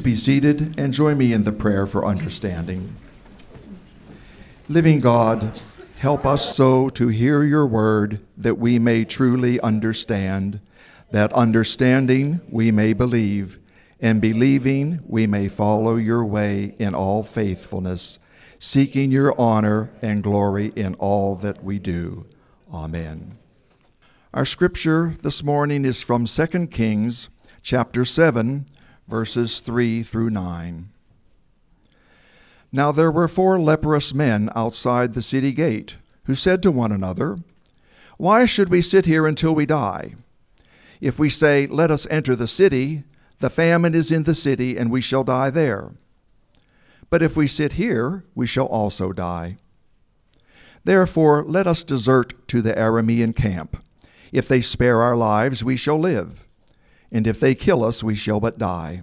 be seated and join me in the prayer for understanding. Living God, help us so to hear your word that we may truly understand, that understanding we may believe, and believing we may follow your way in all faithfulness, seeking your honor and glory in all that we do. Amen. Our scripture this morning is from 2 Kings chapter 7, verses 3 through 9. Now there were 4 leprous men outside the city gate, who said to one another, "Why should we sit here until we die? If we say, 'Let us enter the city,' the famine is in the city, and we shall die there. But if we sit here, we shall also die. Therefore let us desert to the Aramean camp. If they spare our lives, we shall live, and if they kill us, we shall but die."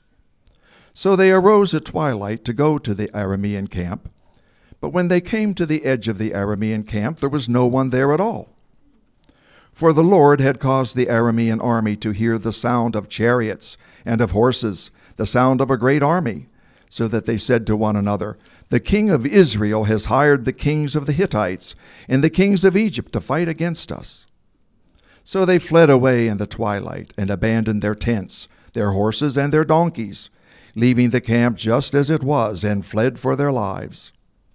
So they arose at twilight to go to the Aramean camp. But when they came to the edge of the Aramean camp, there was no one there at all. For the Lord had caused the Aramean army to hear the sound of chariots and of horses, the sound of a great army, so that they said to one another, "The king of Israel has hired the kings of the Hittites and the kings of Egypt to fight against us." So they fled away in the twilight and abandoned their tents, their horses, and their donkeys, leaving the camp just as it was, and fled for their lives.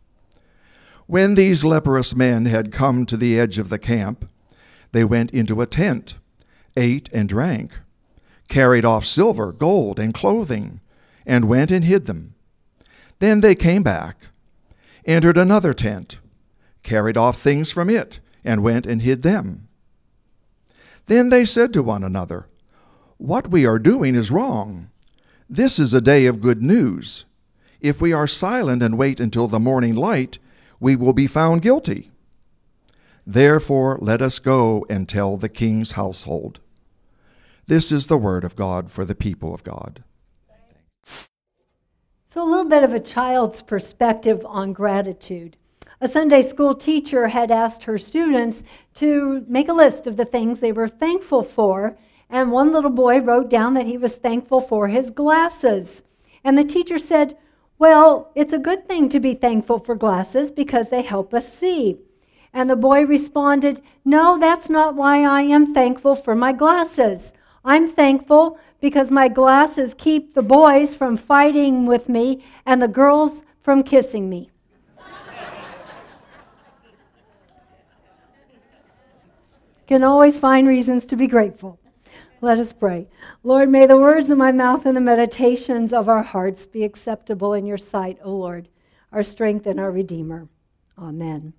When these leprous men had come to the edge of the camp, they went into a tent, ate and drank, carried off silver, gold, and clothing, and went and hid them. Then they came back, entered another tent, carried off things from it, and went and hid them. Then they said to one another, "What we are doing is wrong. This is a day of good news. If we are silent and wait until the morning light, we will be found guilty. Therefore let us go and tell the king's household." This is the word of God for the people of God. So a little bit of a child's perspective on gratitude. A Sunday school teacher had asked her students to make a list of the things they were thankful for, and one little boy wrote down that he was thankful for his glasses. And the teacher said, "Well, it's a good thing to be thankful for glasses because they help us see." And the boy responded, "No, that's not why I am thankful for my glasses. I'm thankful because my glasses keep the boys from fighting with me and the girls from kissing me." Can always find reasons to be grateful. Let us pray. Lord, may the words of my mouth and the meditations of our hearts be acceptable in your sight, O Lord, our strength and our Redeemer. Amen.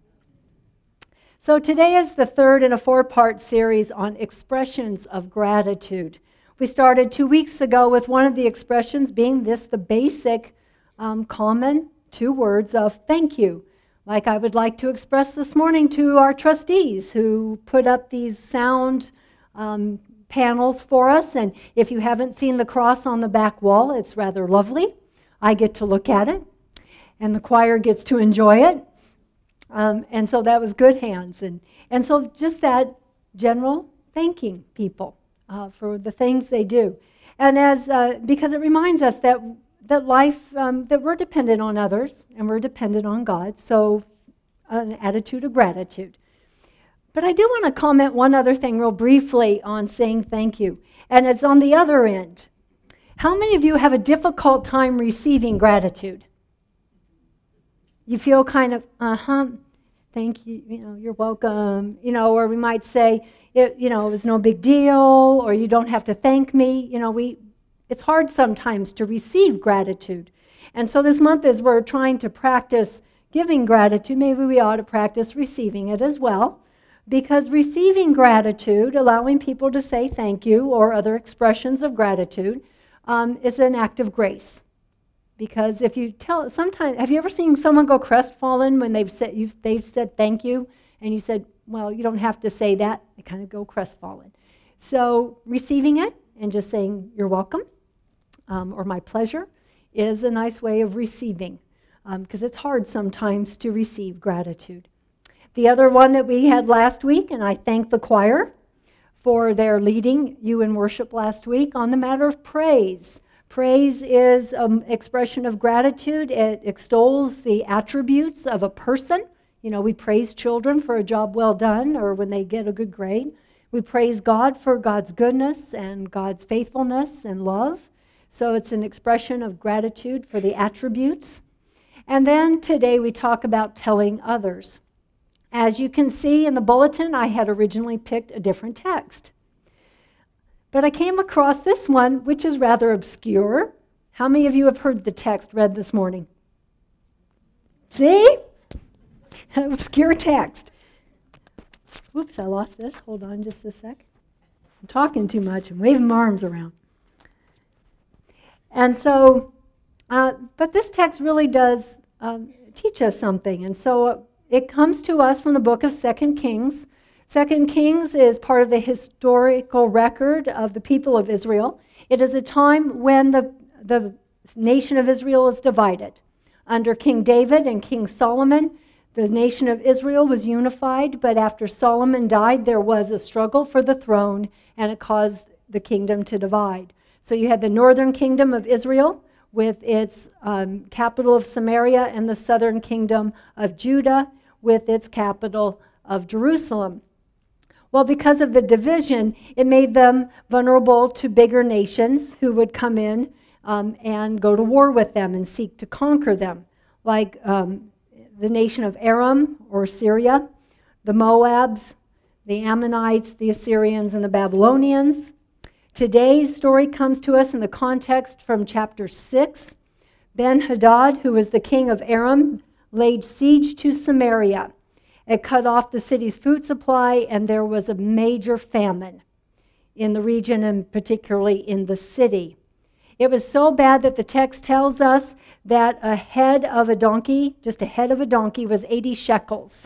So today is the third in a 4-part series on expressions of gratitude. We started 2 weeks ago with one of the expressions being this, the basic, common 2 words of thank you. Like I would like to express this morning to our trustees who put up these sound panels for us. And if you haven't seen the cross on the back wall, it's rather lovely. I get to look at it, and the choir gets to enjoy it. And so that was good hands. And so just that general thanking people for the things they do. And because it reminds us that life, that we're dependent on others and we're dependent on God. So an attitude of gratitude. But I do want to comment one other thing real briefly on saying thank you. And it's on the other end. How many of you have a difficult time receiving gratitude? You feel kind of, thank you, you're welcome, or we might say, it was no big deal, or you don't have to thank me. It's hard sometimes to receive gratitude. And so this month, as we're trying to practice giving gratitude, maybe we ought to practice receiving it as well. Because receiving gratitude, allowing people to say thank you or other expressions of gratitude, is an act of grace. Because if you sometimes, have you ever seen someone go crestfallen when they've said thank you, and you said, well, you don't have to say that. They kind of go crestfallen. So receiving it and just saying you're welcome or my pleasure is a nice way of receiving, because it's hard sometimes to receive gratitude. The other one that we had last week, and I thank the choir for their leading you in worship last week on the matter of praise. Praise is an expression of gratitude. It extols the attributes of a person. You know, we praise children for a job well done or when they get a good grade. We praise God for God's goodness and God's faithfulness and love. So it's an expression of gratitude for the attributes. And then today we talk about telling others. As you can see in the bulletin, I had originally picked a different text. But I came across this one, which is rather obscure. How many of you have heard the text read this morning? See? Obscure text. Oops, I lost this. Hold on just a sec. I'm talking too much and waving my arms around. And so, but this text really does teach us something. And so it comes to us from the book of 2 Kings. 2 Kings is part of the historical record of the people of Israel. It is a time when the nation of Israel is divided. Under King David and King Solomon, the nation of Israel was unified, but after Solomon died, there was a struggle for the throne, and it caused the kingdom to divide. So you had the northern kingdom of Israel with its capital of Samaria, and the southern kingdom of Judah with its capital of Jerusalem. Well, because of the division, it made them vulnerable to bigger nations who would come in and go to war with them and seek to conquer them, like the nation of Aram or Syria, the Moabs, the Ammonites, the Assyrians, and the Babylonians. Today's story comes to us in the context from chapter 6. Ben-Hadad, who was the king of Aram, laid siege to Samaria. It cut off the city's food supply, and there was a major famine in the region and particularly in the city. It was so bad that the text tells us that a head of a donkey, just a head of a donkey, was 80 shekels.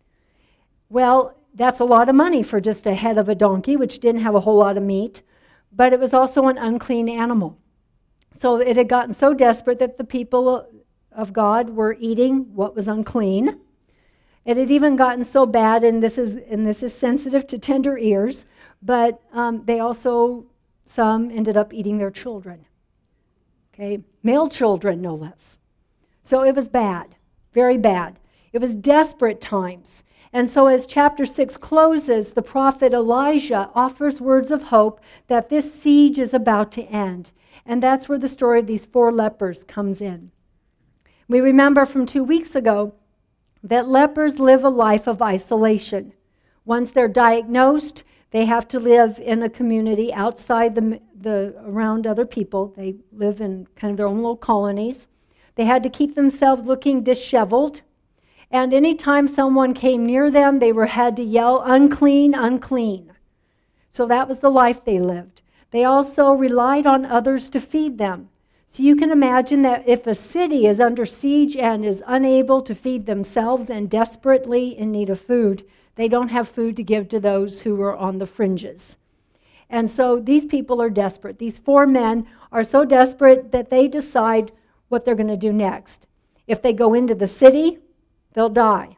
Well, that's a lot of money for just a head of a donkey, which didn't have a whole lot of meat, but it was also an unclean animal. So it had gotten so desperate that the people of God were eating what was unclean. It had even gotten so bad, and this is sensitive to tender ears, but they also, some ended up eating their children. Okay, male children, no less. So it was bad, very bad. It was desperate times. And so as chapter 6 closes, the prophet Elijah offers words of hope that this siege is about to end. And that's where the story of these 4 lepers comes in. We remember from 2 weeks ago that lepers live a life of isolation. Once they're diagnosed, they have to live in a community outside around other people. They live in kind of their own little colonies. They had to keep themselves looking disheveled. And anytime someone came near them, they had to yell, "Unclean, unclean." So that was the life they lived. They also relied on others to feed them. So you can imagine that if a city is under siege and is unable to feed themselves and desperately in need of food, they don't have food to give to those who are on the fringes. And so these people are desperate. These 4 men are so desperate that they decide what they're going to do next. If they go into the city, they'll die.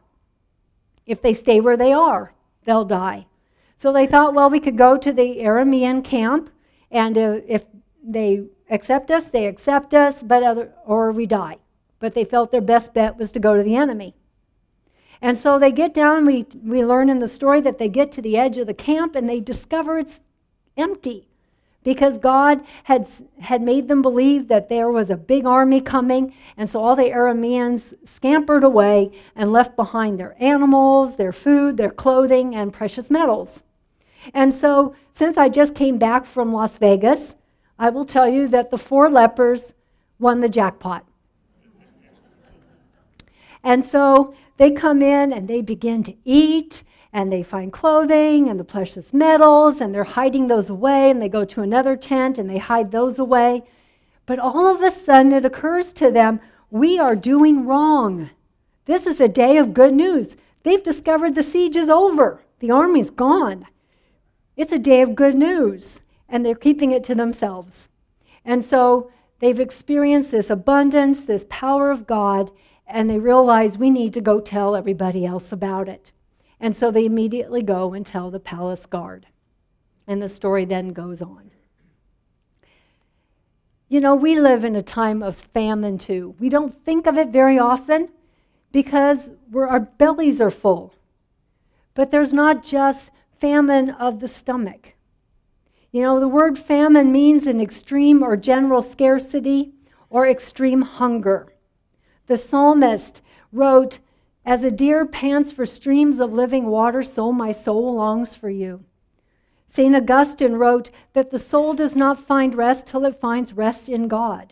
If they stay where they are, they'll die. So they thought, well, we could go to the Aramean camp, and if they accept us, they accept us, or we die. But they felt their best bet was to go to the enemy. And so they get down, we learn in the story that they get to the edge of the camp and they discover it's empty because God had made them believe that there was a big army coming, and so all the Arameans scampered away and left behind their animals, their food, their clothing, and precious metals. And so since I just came back from Las Vegas, I will tell you that the 4 lepers won the jackpot. And so they come in and they begin to eat, and they find clothing and the precious metals, and they're hiding those away, and they go to another tent and they hide those away. But all of a sudden it occurs to them, we are doing wrong. This is a day of good news. They've discovered the siege is over. The army's gone. It's a day of good news, and they're keeping it to themselves. And so they've experienced this abundance, this power of God, and they realize we need to go tell everybody else about it. And so they immediately go and tell the palace guard. And the story then goes on. You know, we live in a time of famine too. We don't think of it very often because our bellies are full. But there's not just famine of the stomach. You know, the word famine means an extreme or general scarcity or extreme hunger. The psalmist wrote, "As a deer pants for streams of living water, so my soul longs for you." St. Augustine wrote that the soul does not find rest till it finds rest in God.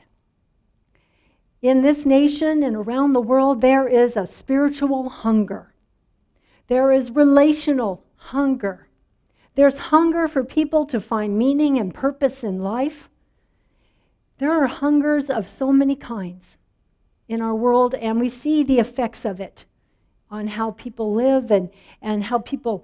In this nation and around the world, there is a spiritual hunger. There is relational hunger. There's hunger for people to find meaning and purpose in life. There are hungers of so many kinds in our world, and we see the effects of it on how people live and how people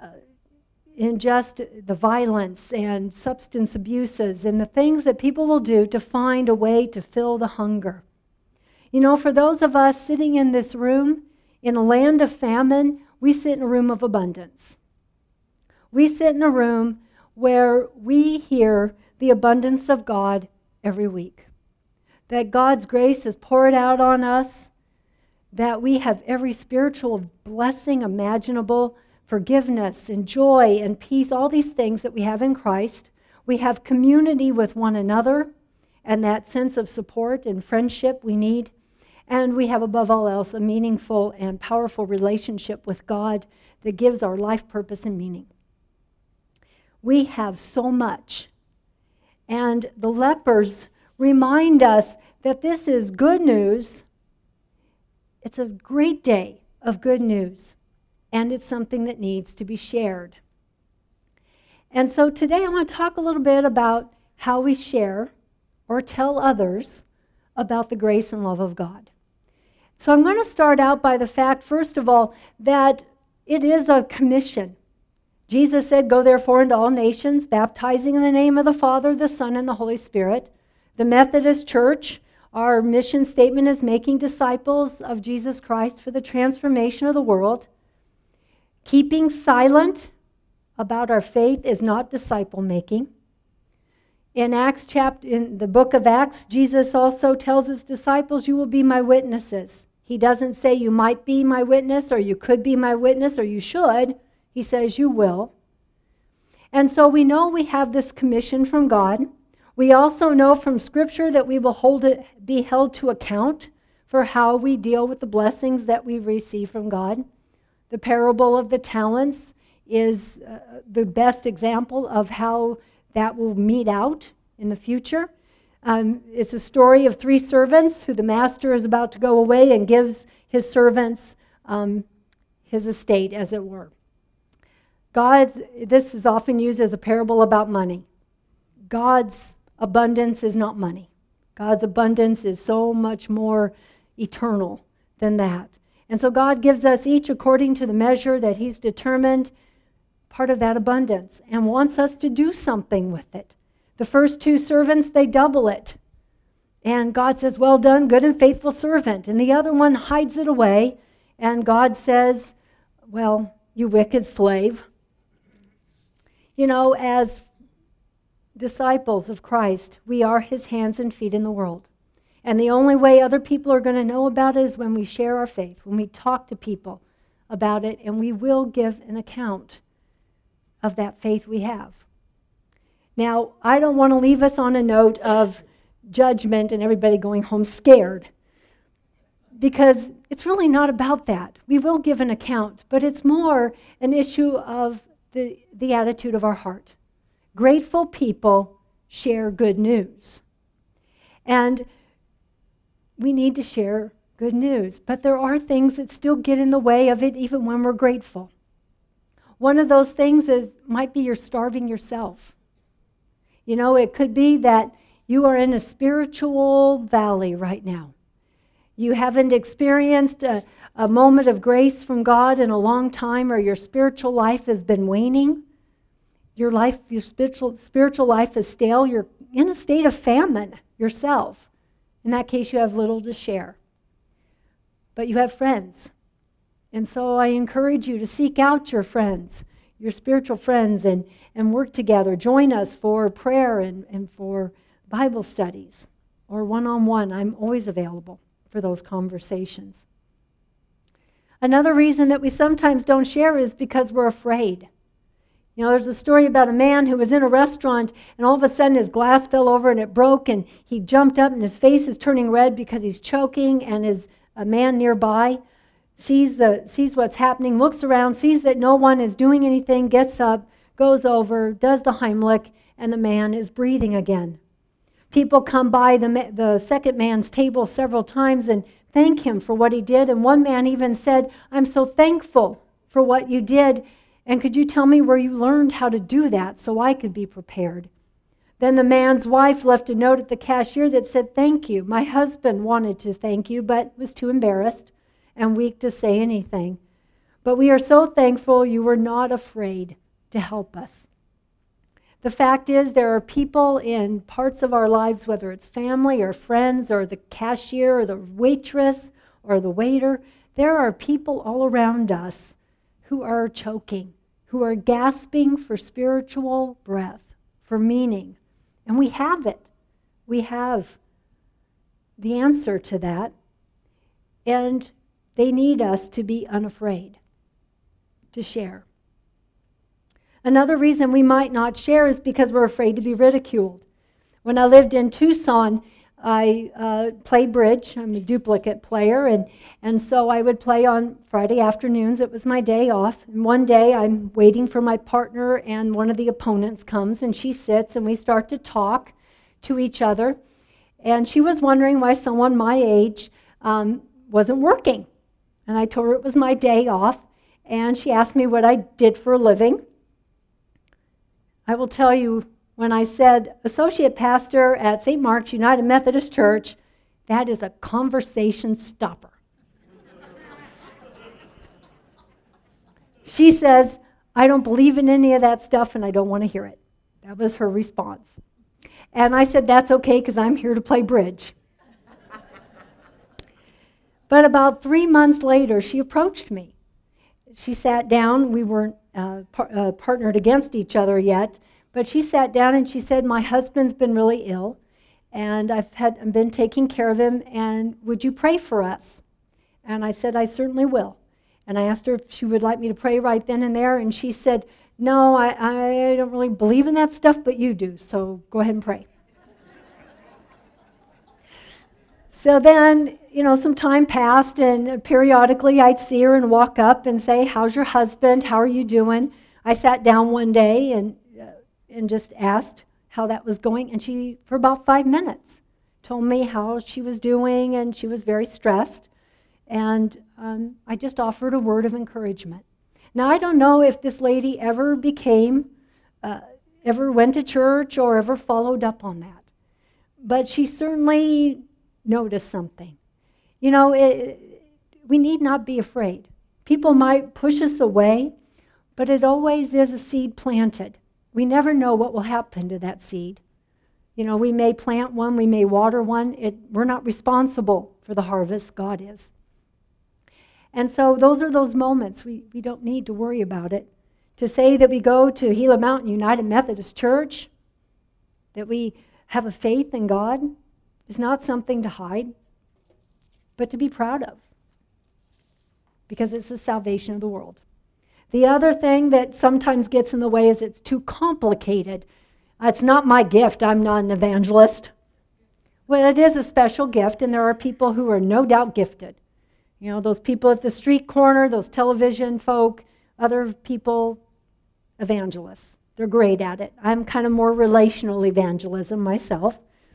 ingest the violence and substance abuses and the things that people will do to find a way to fill the hunger. You know, for those of us sitting in this room, in a land of famine, we sit in a room of abundance. We sit in a room where we hear the abundance of God every week. That God's grace is poured out on us, that we have every spiritual blessing imaginable, forgiveness and joy and peace, all these things that we have in Christ. We have community with one another and that sense of support and friendship we need. And we have, above all else, a meaningful and powerful relationship with God that gives our life purpose and meaning. We have so much. And the lepers remind us that this is good news. It's a great day of good news. And it's something that needs to be shared. And so today I want to talk a little bit about how we share or tell others about the grace and love of God. So I'm going to start out by the fact, first of all, that it is a commission. Jesus said, "Go therefore into all nations, baptizing in the name of the Father, the Son, and the Holy Spirit." The Methodist Church, our mission statement is making disciples of Jesus Christ for the transformation of the world. Keeping silent about our faith is not disciple making. In the book of Acts, Jesus also tells his disciples, "You will be my witnesses." He doesn't say you might be my witness or you could be my witness or you should. He says you will. And so we know we have this commission from God. We also know from Scripture that we will be held to account for how we deal with the blessings that we receive from God. The parable of the talents is the best example of how that will meet out in the future. It's a story of 3 servants who the master is about to go away and gives his servants his estate, as it were. This is often used as a parable about money. God's abundance is not money. God's abundance is so much more eternal than that. And so God gives us each according to the measure that he's determined, part of that abundance, and wants us to do something with it. The first 2 servants, they double it. And God says, "Well done, good and faithful servant." And the other one hides it away. And God says, "Well, you wicked slave." You know, as disciples of Christ, we are his hands and feet in the world. And the only way other people are going to know about it is when we share our faith, when we talk to people about it, and we will give an account of that faith we have. Now, I don't want to leave us on a note of judgment and everybody going home scared, because it's really not about that. We will give an account, but it's more an issue of the attitude of our heart. Grateful people share good news. And we need to share good news, but there are things that still get in the way of it even when we're grateful. One of those things might be you're starving yourself. You know, it could be that you are in a spiritual valley right now. You haven't experienced a moment of grace from God in a long time, or your spiritual life has been waning. Your spiritual life is stale. You're in a state of famine yourself. In that case, you have little to share. But you have friends. And so I encourage you to seek out your friends, your spiritual friends, and work together. Join us for prayer and for Bible studies or one-on-one. I'm always available for those conversations. Another reason that we sometimes don't share is because we're afraid. You know, there's a story about a man who was in a restaurant and all of a sudden his glass fell over and it broke and he jumped up and his face is turning red because he's choking, and a man nearby sees what's happening, looks around, sees that no one is doing anything, gets up, goes over, does the Heimlich, and the man is breathing again. People come by the second man's table several times and thank him for what he did, and one man even said, "I'm so thankful for what you did. And could you tell me where you learned how to do that so I could be prepared?" Then the man's wife left a note at the cashier that said, "Thank you. My husband wanted to thank you, but was too embarrassed and weak to say anything. But we are so thankful you were not afraid to help us." The fact is, there are people in parts of our lives, whether it's family or friends or the cashier or the waitress or the waiter, there are people all around us who are choking, who are gasping for spiritual breath, for meaning. And we have it. We have the answer to that. And they need us to be unafraid to share. Another reason we might not share is because we're afraid to be ridiculed. When I lived in Tucson, I played bridge. I'm a duplicate player, and so I would play on Friday afternoons. It was my day off. And one day I'm waiting for my partner, and one of the opponents comes, and she sits, and we start to talk to each other. And she was wondering why someone my age wasn't working. And I told her it was my day off, and she asked me what I did for a living. I will tell you, when I said associate pastor at St. Mark's United Methodist Church, that is a conversation stopper. She says, "I don't believe in any of that stuff and I don't want to hear it." That was her response. And I said, "That's okay, because I'm here to play bridge." But about 3 months later, she approached me. She sat down. We weren't partnered against each other yet. But she sat down and she said, "My husband's been really ill, and I've been taking care of him, and would you pray for us?" And I said, "I certainly will." And I asked her if she would like me to pray right then and there, and she said, "No, I don't really believe in that stuff, but you do, so go ahead and pray." So then, some time passed, and periodically I'd see her and walk up and say, "How's your husband? How are you doing?" I sat down one day and just asked how that was going, and she, for about 5 minutes, told me how she was doing, and she was very stressed, and I just offered a word of encouragement. Now, I don't know if this lady ever went to church or ever followed up on that, but she certainly noticed something. We need not be afraid. People might push us away, but it always is a seed planted. We never know what will happen to that seed. We may plant one, we may water one. We're not responsible for the harvest, God is. And so those are those moments. We don't need to worry about it. To say that we go to Gila Mountain United Methodist Church, that we have a faith in God, is not something to hide, but to be proud of, because it's the salvation of the world. The other thing that sometimes gets in the way is it's too complicated. It's not my gift. I'm not an evangelist. Well, it is a special gift, and there are people who are no doubt gifted. Those people at the street corner, those television folk, other people, evangelists. They're great at it. I'm kind of more relational evangelism myself.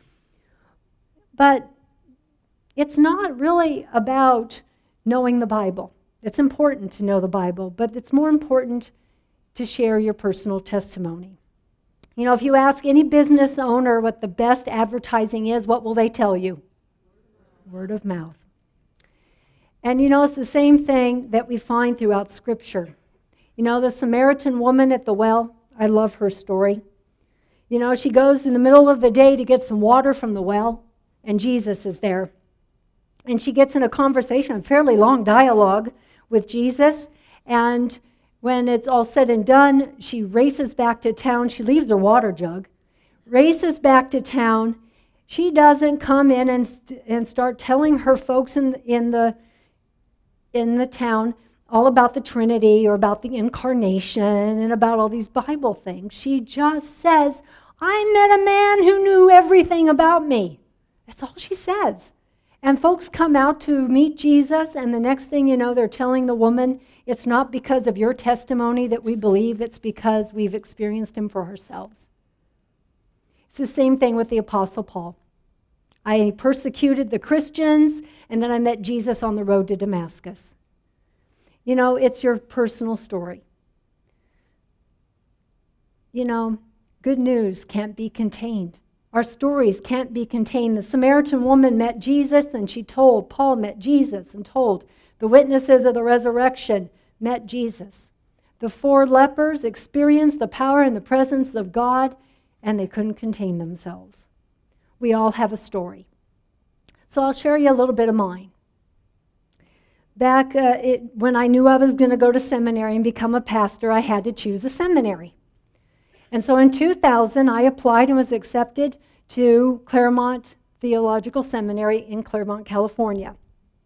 But it's not really about knowing the Bible. It's important to know the Bible, but it's more important to share your personal testimony. If you ask any business owner what the best advertising is, what will they tell you? Word of mouth. And it's the same thing that we find throughout Scripture. The Samaritan woman at the well, I love her story. She goes in the middle of the day to get some water from the well, and Jesus is there. And she gets in a conversation, a fairly long dialogue with Jesus, and when it's all said and done, she races back to town. She leaves her water jug, races back to town, She doesn't come in and start telling her folks in the town all about the Trinity or about the Incarnation and about all these Bible things. She just says, I met a man who knew everything about me. That's all she says. And folks come out to meet Jesus, and the next thing you know, they're telling the woman, it's not because of your testimony that we believe, it's because we've experienced him for ourselves. It's the same thing with the Apostle Paul. I persecuted the Christians, and then I met Jesus on the road to Damascus. You know, it's your personal story. You know, good news can't be contained. Our stories can't be contained. The Samaritan woman met Jesus, and she told, Paul met Jesus and told. The witnesses of the resurrection met Jesus. The 4 lepers experienced the power and the presence of God, and they couldn't contain themselves. We all have a story. So I'll share you a little bit of mine. Back when I knew I was going to go to seminary and become a pastor, I had to choose a seminary. And so in 2000, I applied and was accepted to Claremont Theological Seminary in Claremont, California,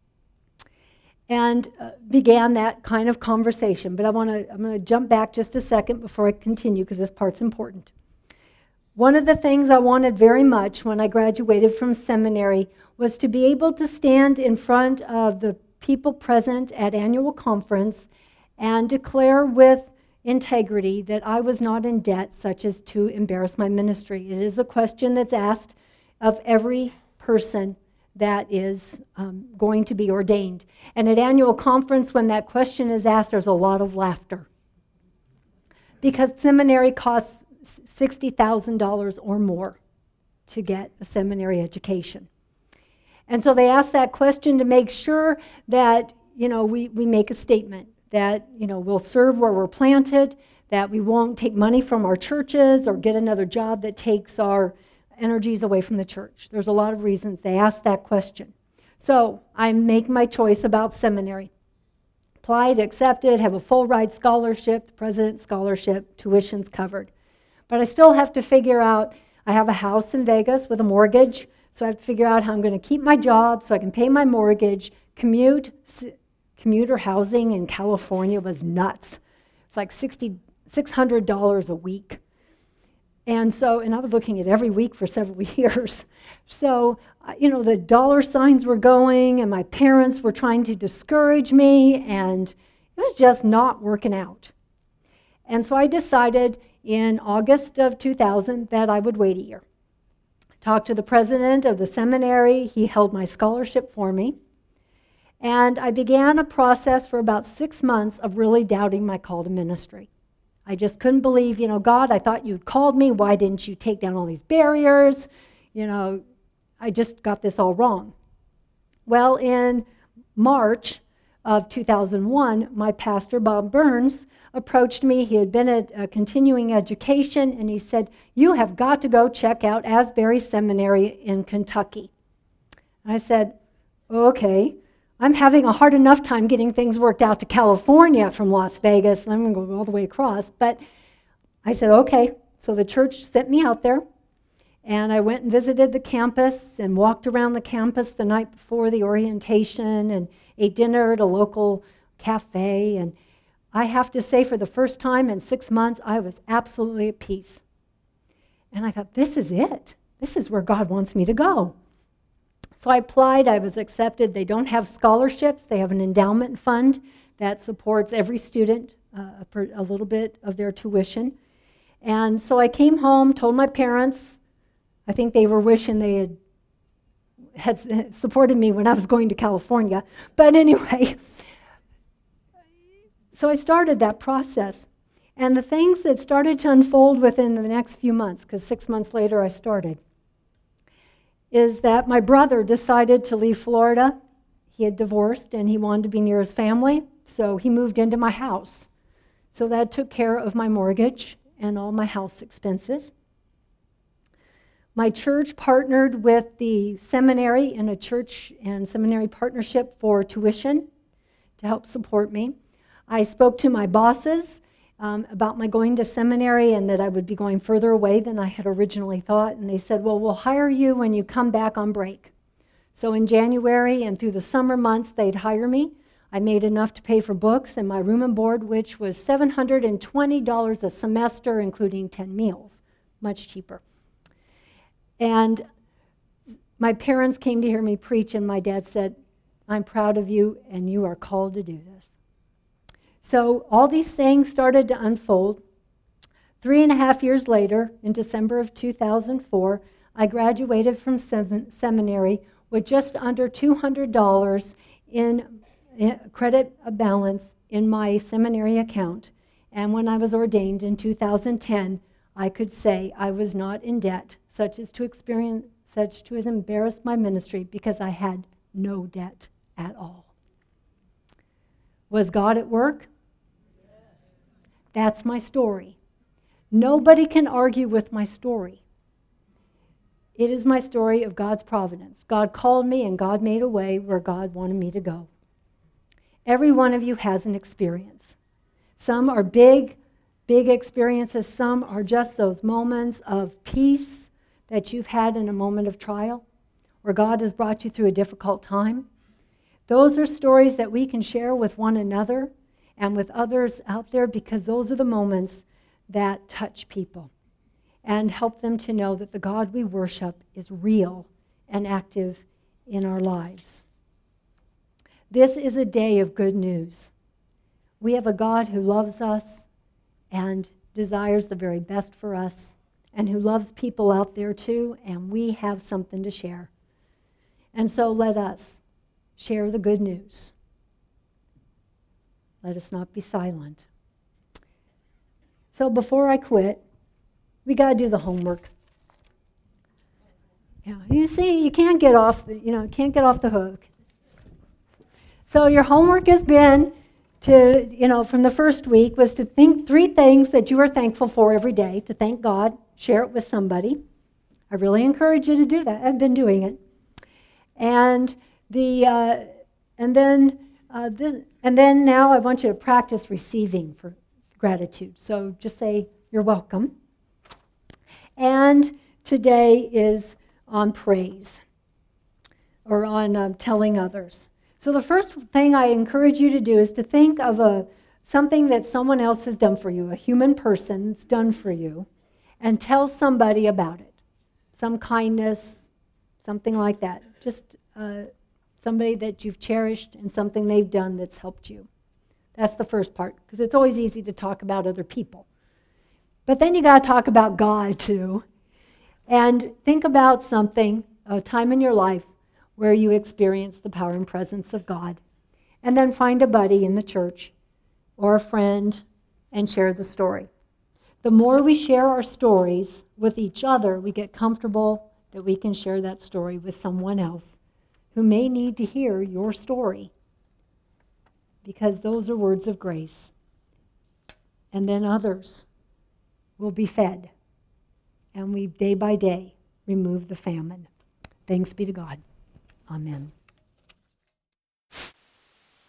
and began that kind of conversation. But I'm going to jump back just a second before I continue, because this part's important. One of the things I wanted very much when I graduated from seminary was to be able to stand in front of the people present at annual conference and declare with integrity that I was not in debt such as to embarrass my ministry. It is a question that's asked of every person that is going to be ordained. And at annual conference, when that question is asked, there's a lot of laughter. Because seminary costs $60,000 or more to get a seminary education. And so they ask that question to make sure that, you know, we make a statement that, you know, we'll serve where we're planted, that we won't take money from our churches or get another job that takes our energies away from the church. There's a lot of reasons they ask that question. So I make my choice about seminary. Applied, accepted, have a full ride scholarship, President's Scholarship, tuition's covered. But I still have to figure out, I have a house in Vegas with a mortgage, so I have to figure out how I'm going to keep my job so I can pay my mortgage. Commuter housing in California was nuts. It's like $600 a week. And I was looking at every week for several years. So, you know, the dollar signs were going, and my parents were trying to discourage me, and it was just not working out. And so I decided in August of 2000 that I would wait a year. Talked to the president of the seminary. He held my scholarship for me. And I began a process for about 6 months of really doubting my call to ministry. I just couldn't believe, you know, God, I thought you'd called me. Why didn't you take down all these barriers? You know, I just got this all wrong. Well, in March of 2001, my pastor, Bob Burns, approached me. He had been at a continuing education, and he said, you have got to go check out Asbury Seminary in Kentucky. I said, okay. I'm having a hard enough time getting things worked out to California from Las Vegas, and I'm going to go all the way across. But I said, okay. So the church sent me out there, and I went and visited the campus and walked around the campus the night before the orientation and ate dinner at a local cafe. And I have to say, for the first time in 6 months, I was absolutely at peace. And I thought, this is it. This is where God wants me to go. So I applied, I was accepted. They don't have scholarships. They have an endowment fund that supports every student a little bit of their tuition. And so I came home, told my parents. I think they were wishing they had supported me when I was going to California. But anyway, so I started that process. And the things that started to unfold within the next few months, because 6 months later I started, is that my brother decided to leave Florida. He had divorced and he wanted to be near his family, so he moved into my house. So that took care of my mortgage and all my house expenses. My church partnered with the seminary in a church and seminary partnership for tuition to help support me. I spoke to my bosses about my going to seminary and that I would be going further away than I had originally thought. And they said, well, we'll hire you when you come back on break. So in January and through the summer months, they'd hire me. I made enough to pay for books and my room and board, which was $720 a semester, including 10 meals. Much cheaper. And my parents came to hear me preach, and my dad said, I'm proud of you, and you are called to do this. So all these things started to unfold. 3.5 years later, in December of 2004, I graduated from seminary with just under $200 in credit balance in my seminary account. And when I was ordained in 2010, I could say I was not in debt, such as to embarrass my ministry, because I had no debt at all. Was God at work? That's my story. Nobody can argue with my story. It is my story of God's providence. God called me and God made a way where God wanted me to go. Every one of you has an experience. Some are big experiences. Some are just those moments of peace that you've had in a moment of trial, where God has brought you through a difficult time. Those are stories that we can share with one another and with others out there, because those are the moments that touch people and help them to know that the God we worship is real and active in our lives. This is a day of good news. We have a God who loves us and desires the very best for us, and who loves people out there too, and we have something to share. And so let us share the good news. Let us not be silent. So before I quit, we got to do the homework. Yeah, you see, you can't get off the hook. So your homework has been to, from the first week, was to think 3 things that you are thankful for every day, to thank God, share it with somebody. I really encourage you to do that. I've been doing it. And then now I want you to practice receiving for gratitude. So just say, you're welcome. And today is on praise, or on telling others. So the first thing I encourage you to do is to think of something that someone else has done for you, a human person's done for you, and tell somebody about it. Some kindness, something like that. Just somebody that you've cherished and something they've done that's helped you. That's the first part, because it's always easy to talk about other people. But then you got to talk about God too. And think about something, a time in your life where you experienced the power and presence of God. And then find a buddy in the church or a friend and share the story. The more we share our stories with each other, we get comfortable that we can share that story with someone else who may need to hear your story, because those are words of grace. And then others will be fed, and we, day by day, remove the famine. Thanks be to God. Amen.